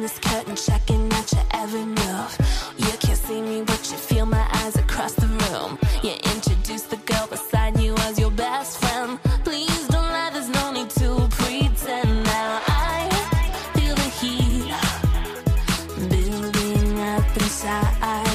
this curtain, checking out your every move. You can't see me, but you feel my eyes across the room. You introduce the girl beside you as your best friend. Please don't lie, there's no need to pretend. Now I feel the heat building up inside.